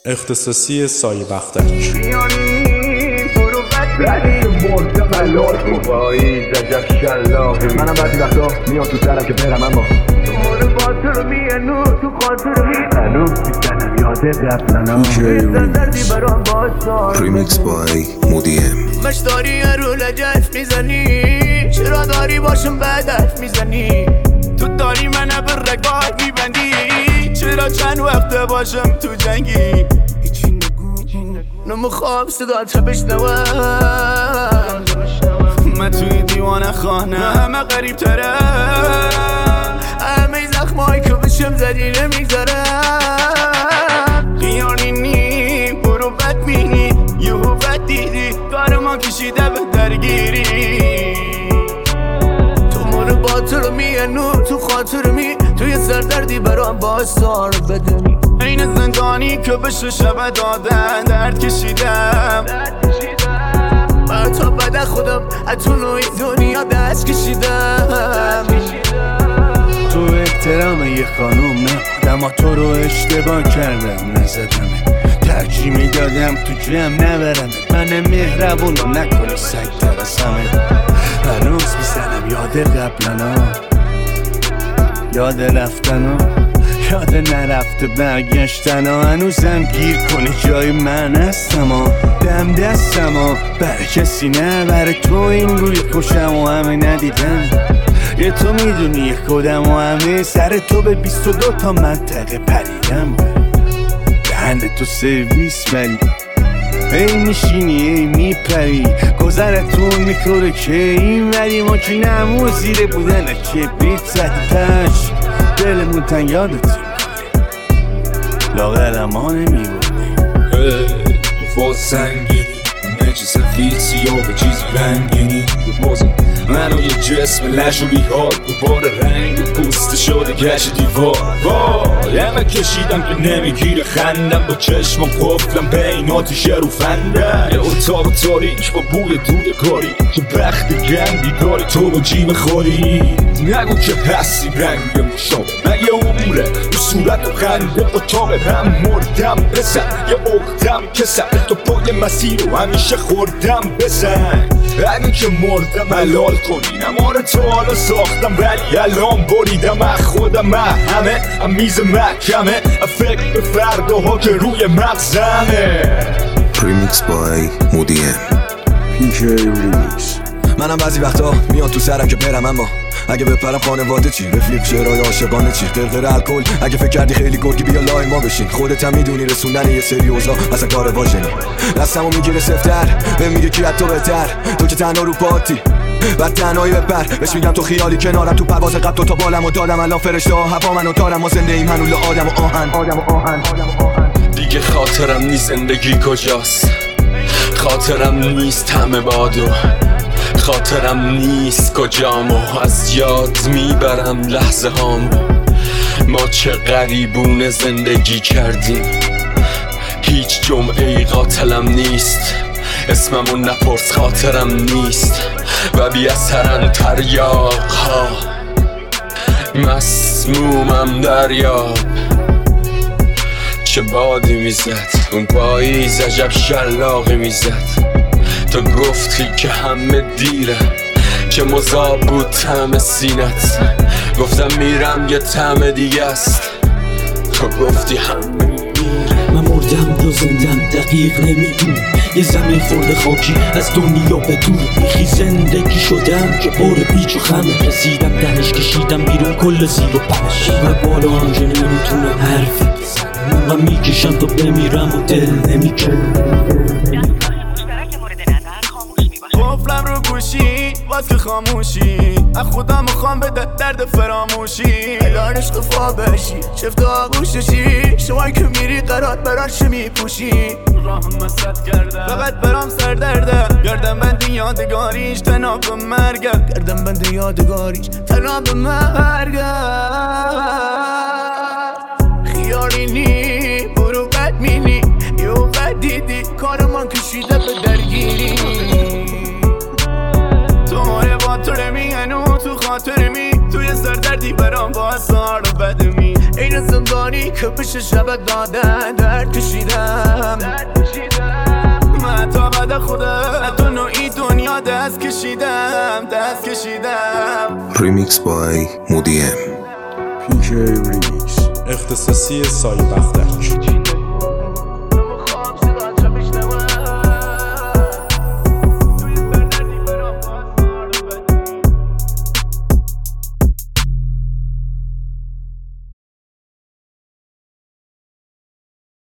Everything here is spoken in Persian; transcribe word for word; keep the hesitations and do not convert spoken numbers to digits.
اختصاصی سایه بختک. منم بعضی وقتا میاد تو سرم که برم اما تو باطر میانو تو خاطر میانو میزنم یاد قبلنا دردی برام باز ریمیکس بای مودی ام. مش داری رو لجف میزنی، چرا داری باشم بدف میزنی، تو داری منو به رگاه میبندی، چرا چند وقت باشم تو جنگی، هیچی نگو نمیخوام صدات بشنوم، من توی دیوانه خانه همه غریب ترم، همه زخمایی که بشم زدی نمیگذارم، خیالی نی برو بد مینی یهو بد دیدی کار ما کشیده به درگیری، تو مورو باطر میانو تو خاطر می توی سردردی برام بازار بدنی، این زندانی که بشه شب دادن درد کشیدم تا بعد خودم اتونوی دنیا دست کشیدم، تو احترام یه خانوم نه اما تو رو اشتباه کردم نزدمه، ترجیح میدادم تو جمع نبرم من مهربونو نکنی سگ ترسمه، هنوز میزنم یاد قبلنا یاد رفتنا یاد نرفته برگشتنا، هنوزم گیر کنی جای من هستم و دم دستم و برای کسی نه برای تو این روی خوشم و همه ندیدم، یه تو میدونی خودم و همه سر تو به بیست و دو تا منطقه پریدم، دهنده تو سرویس ولی ای میشینی ای میپری گذرتون میخوره که این ولی ما که نمو زیره بودن که بیت زدیدش دلمون تن یادتی لاغر ما نمیبودیم فاز سنگینی نچه سفید سیاه به چیزی رنگینی بازم منو یه جسم لش و بیحال دوباره رنگ پوست شده گش دیوار وای همه کشیدم که نمیگیره خندم با چشمم قفلم بین آتیش رو فندم یه اتاق تاریک با بوی دود کاری که بخت گندی داری تو با جیم خوری نگو که هستی رنگ مشابه من یه عمره رو صورت و خنده اتاق هم مردم بزن یه اقدم کسم تو پای مسیر رو همیشه خوردم بزن اگه که مردم حلال کنی نماره تو حالا ساختم ولی الان بریدم از خودم من همه هم میز محکمه فکر به فرداها که روی مغزمه. ریمیکس بای مودی ام. پیشه ریمیکس. منم بعضی وقتا میاد تو سرم که برم اما اگه بپرم خانواده چی، رفیق شعرهای عاشقانه چی، قرقر الکل اگه فکر کردی خیلی گرگی بیا لای ما بشین، خودت هم میدونی رسوندن یه سری اوضاع اصلا کار واژنی، دستمو میگیره سفتر به میگه کی تو بهتر، تو که تنها رو پاتی بعد تنهایی بپر بهش میگم تو خیالی کنارم تو پرواز قد تو تا بالم و دادم الان فرشته ها هوا منو تارم ما زنده ایم هنوز آدم و آهن آدم و آهن دیگه خاطرم نیست زندگی کجاست، خاطرم نیست همه بادو، خاطرم نیست کجامو از یاد میبرم لحظه هامو، ما چه غریبونه زندگی کردیم، هیچ جمعه ای قاتلم نیست، اسممون نپرس خاطرم نیست و بی اثرن تریاق ها مسمومم دریاب، چه بادی میزد اون پاییز عجب شلاقی میزد، تو گفتی که همه دیره که مذاب بود طعم سینت، گفتم میرم یه طعم دیگه است، تو گفتی همه میره، من مردم یا زندم دقیق نمیدون، یه زمین خورده خاکی از دنیا به دور میخی زندگی شدم که بار بیچ و خمه، رسیدم دهنش کشیدم بیرون کل زیر و پش و بالا هم که نمیتونه حرفی بزن، من میکشم تا بمیرم و دل نمیکنم، قفلم رو گوشی واسه خاموشی از خودم میخوام به درد فراموشی الان عشق فا بشی شفت آغوششی شمایی که میری قرار براش میپوشی راهم مسد کردم فقط برام سر درده گردم بند یادگاریش تنها به مرگم گردم بند یادگاریش تنها به مرگم خیالی نی برو بد مینی یو بد دیدی کار من کشیده به درگیری، تو خاطر می توی سردردی برام با اثار بدمی، این زندانی که پیش شب دادن درد کشیدم من تا بعد خودم تو نوعی دنیا دست کشیدم دست کشیدم. Remix by Moody M. اختصاصی سایه بختر.